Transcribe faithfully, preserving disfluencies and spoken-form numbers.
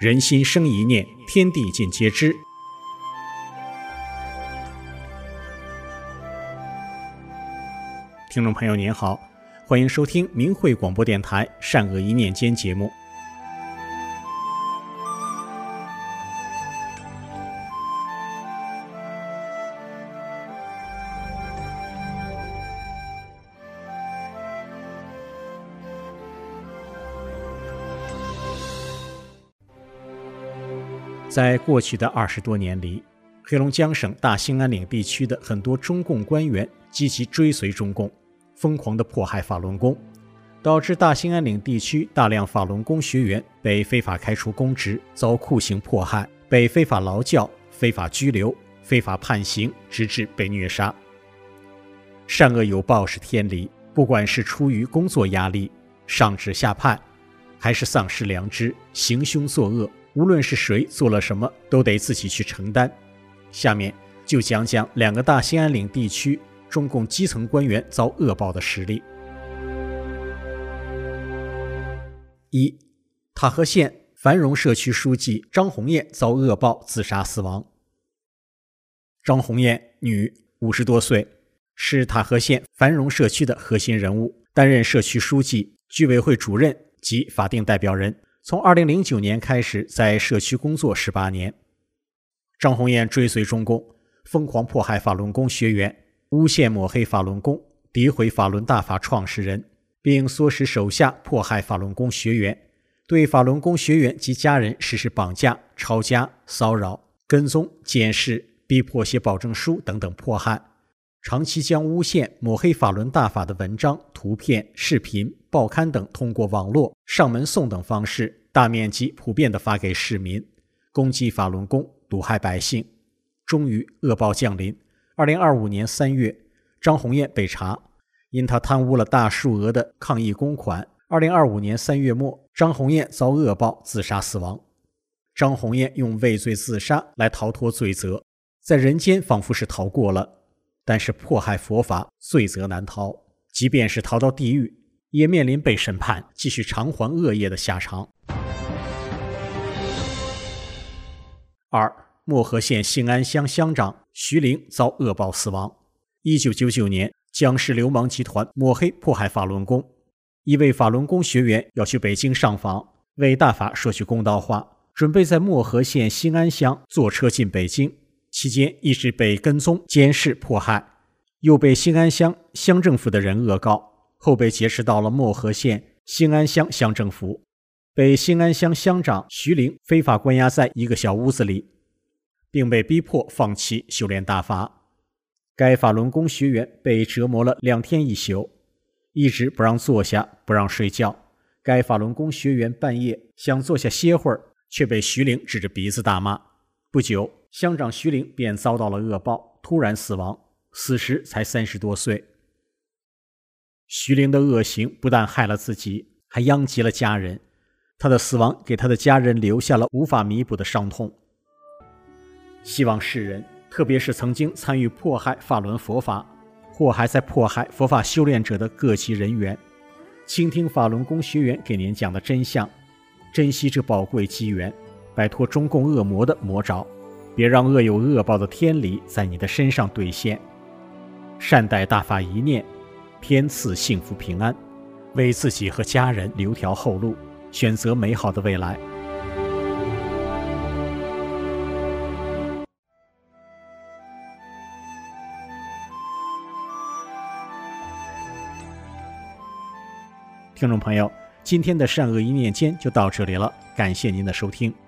人心生一念，天地尽皆知。听众朋友您好，欢迎收听明慧广播电台善恶一念间节目。在过去的二十多年里，黑龙江省大兴安岭地区的很多中共官员积极追随中共，疯狂地迫害法轮功，导致大兴安岭地区大量法轮功学员被非法开除公职，遭酷刑迫害，被非法劳教、非法拘留、非法判刑，直至被虐杀。善恶有报是天理，不管是出于工作压力、上指下判，还是丧失良知、行凶作恶，无论是谁做了什么，都得自己去承担。下面就讲讲两个大兴安岭地区中共基层官员遭恶报的实例。一、塔河县繁荣社区书记张红艳遭恶报自杀死亡。张红艳，女，五十多岁，是塔河县繁荣社区的核心人物，担任社区书记、居委会主任及法定代表人。从二零零九年开始在社区工作十八年。张红艳追随中共，疯狂迫害法轮功学员，诬陷抹黑法轮功，诋毁法轮大法创始人，并唆使手下迫害法轮功学员，对法轮功学员及家人实施绑架、抄家、骚扰、跟踪、监视、逼迫写保证书等等迫害，长期将诬陷、抹黑法轮大法的文章、图片、视频、报刊等通过网络、上门送等方式大面积普遍地发给市民，攻击法轮功，毒害百姓。终于恶报降临。二零二五年三月，张红艳被查，因他贪污了大数额的抗疫公款。二零二五年三月末，张红艳遭恶报自杀死亡。张红艳用畏罪自杀来逃脱罪责，在人间仿佛是逃过了，但是迫害佛法，罪责难逃，即便是逃到地狱，也面临被审判，继续偿还恶业的下场。二、漠河县兴安乡乡长徐玲遭恶报死亡。一九九九年，江氏流氓集团抹黑迫害法轮功，一位法轮功学员要去北京上访，为大法说句公道话，准备在漠河县兴安乡坐车进北京，期间一直被跟踪、监视、迫害，又被兴安乡乡政府的人恶告，后被劫持到了漠河县兴安乡乡政府，被兴安乡乡长徐玲非法关押在一个小屋子里，并被逼迫放弃修炼大法。该法轮功学员被折磨了两天一宿，一直不让坐下，不让睡觉。该法轮功学员半夜想坐下歇会儿，却被徐玲指着鼻子大骂。不久，乡长徐玲便遭到了恶报，突然死亡，死时才三十多岁。徐玲的恶行不但害了自己，还殃及了家人。他的死亡给他的家人留下了无法弥补的伤痛。希望世人，特别是曾经参与迫害法轮佛法或还在迫害佛法修炼者的各级人员，倾听法轮功学员给您讲的真相，珍惜这宝贵机缘，摆脱中共恶魔的魔爪，别让恶有恶报的天理在你的身上兑现。善待大法一念，天赐幸福平安，为自己和家人留条后路，选择美好的未来。听众朋友，今天的善恶一念间就到这里了，感谢您的收听。